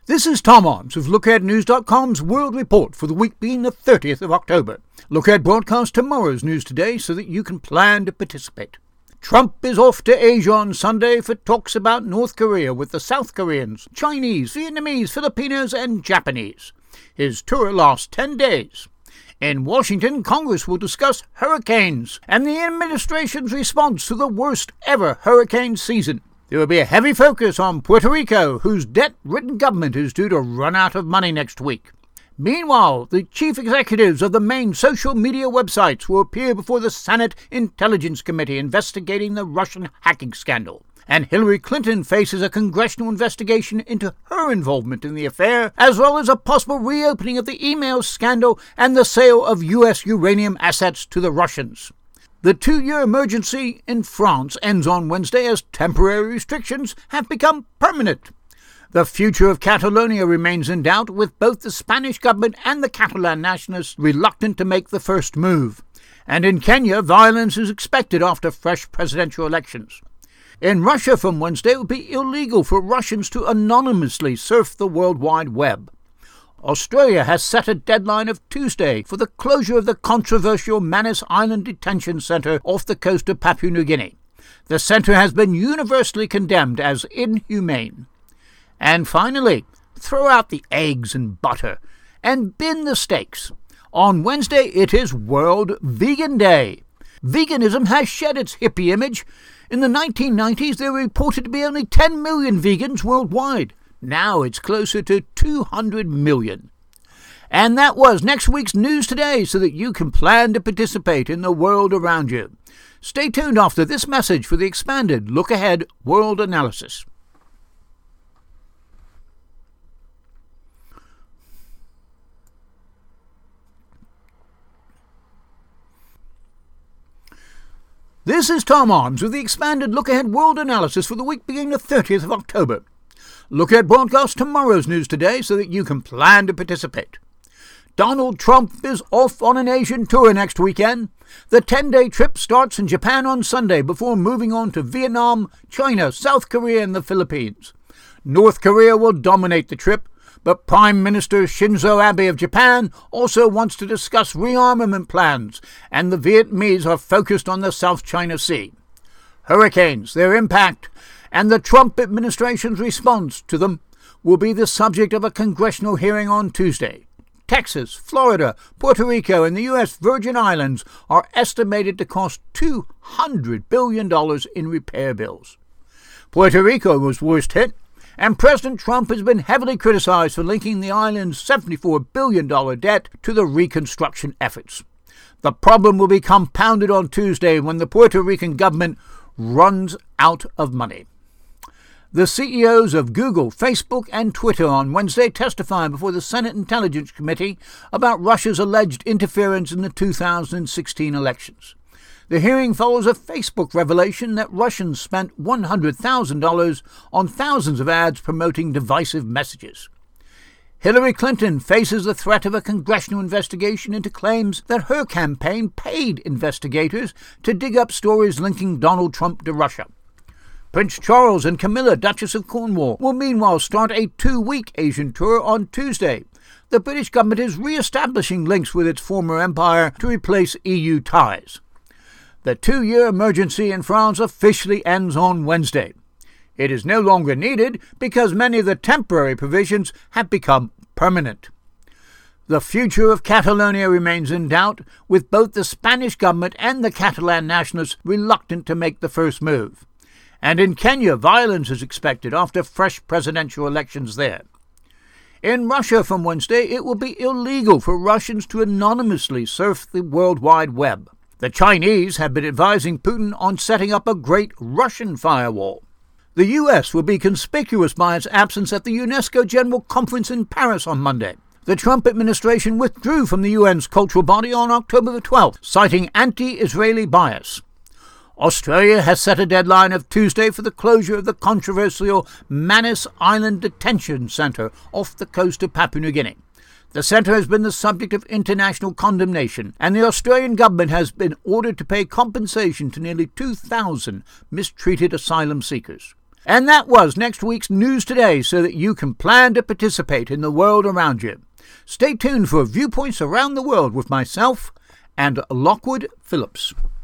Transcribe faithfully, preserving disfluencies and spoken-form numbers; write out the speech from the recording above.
This is Tom Arms of Look Ahead News dot com's World Report for the week being the thirtieth of October. Look Ahead broadcasts tomorrow's news today so that you can plan to participate. Trump is off to Asia on Sunday for talks about North Korea with the South Koreans, Chinese, Vietnamese, Filipinos, and Japanese. His tour lasts ten days. In Washington, Congress will discuss hurricanes and the administration's response to the worst ever hurricane season. There will be a heavy focus on Puerto Rico, whose debt-ridden government is due to run out of money next week. Meanwhile, the chief executives of the main social media websites will appear before the Senate Intelligence Committee investigating the Russian hacking scandal. And Hillary Clinton faces a congressional investigation into her involvement in the affair, as well as a possible reopening of the email scandal and the sale of U S uranium assets to the Russians. The two-year emergency in France ends on Wednesday as temporary restrictions have become permanent. The future of Catalonia remains in doubt, with both the Spanish government and the Catalan nationalists reluctant to make the first move. And in Kenya, violence is expected after fresh presidential elections. In Russia from Wednesday, it will be illegal for Russians to anonymously surf the World Wide Web. Australia has set a deadline of Tuesday for the closure of the controversial Manus Island Detention Centre off the coast of Papua New Guinea. The centre has been universally condemned as inhumane. And finally, throw out the eggs and butter and bin the steaks. On Wednesday, it is World Vegan Day. Veganism has shed its hippie image. In the nineteen nineties, there were reported to be only ten million vegans worldwide. Now it's closer to two hundred million. And that was next week's News Today, so that you can plan to participate in the world around you. Stay tuned after this message for the expanded Look Ahead World Analysis. This is Tom Arms with the expanded Look Ahead World Analysis for the week beginning the thirtieth of October. Look Ahead broadcasts tomorrow's news today so that you can plan to participate. Donald Trump is off on an Asian tour next weekend. The ten-day trip starts in Japan on Sunday before moving on to Vietnam, China, South Korea, and the Philippines. North Korea will dominate the trip, but Prime Minister Shinzo Abe of Japan also wants to discuss rearmament plans, and the Vietnamese are focused on the South China Sea. Hurricanes, their impact, and the Trump administration's response to them will be the subject of a congressional hearing on Tuesday. Texas, Florida, Puerto Rico, and the U S Virgin Islands are estimated to cost two hundred billion dollars in repair bills. Puerto Rico was worst hit, and President Trump has been heavily criticized for linking the island's seventy-four billion dollars debt to the reconstruction efforts. The problem will be compounded on Tuesday when the Puerto Rican government runs out of money. The C E Os of Google, Facebook, and Twitter on Wednesday testified before the Senate Intelligence Committee about Russia's alleged interference in the two thousand sixteen elections. The hearing follows a Facebook revelation that Russians spent one hundred thousand dollars on thousands of ads promoting divisive messages. Hillary Clinton faces the threat of a congressional investigation into claims that her campaign paid investigators to dig up stories linking Donald Trump to Russia. Prince Charles and Camilla, Duchess of Cornwall, will meanwhile start a two-week Asian tour on Tuesday. The British government is re-establishing links with its former empire to replace E U ties. The two-year emergency in France officially ends on Wednesday. It is no longer needed because many of the temporary provisions have become permanent. The future of Catalonia remains in doubt, with both the Spanish government and the Catalan nationalists reluctant to make the first move. And in Kenya, violence is expected after fresh presidential elections there. In Russia from Wednesday, it will be illegal for Russians to anonymously surf the World Wide Web. The Chinese have been advising Putin on setting up a great Russian firewall. The U S will be conspicuous by its absence at the UNESCO General Conference in Paris on Monday. The Trump administration withdrew from the U N's cultural body on October the twelfth, citing anti-Israeli bias. Australia has set a deadline of Tuesday for the closure of the controversial Manus Island Detention Centre off the coast of Papua New Guinea. The centre has been the subject of international condemnation, and the Australian government has been ordered to pay compensation to nearly two thousand mistreated asylum seekers. And that was next week's News Today, so that you can plan to participate in the world around you. Stay tuned for Viewpoints Around the World with myself and Lockwood Phillips.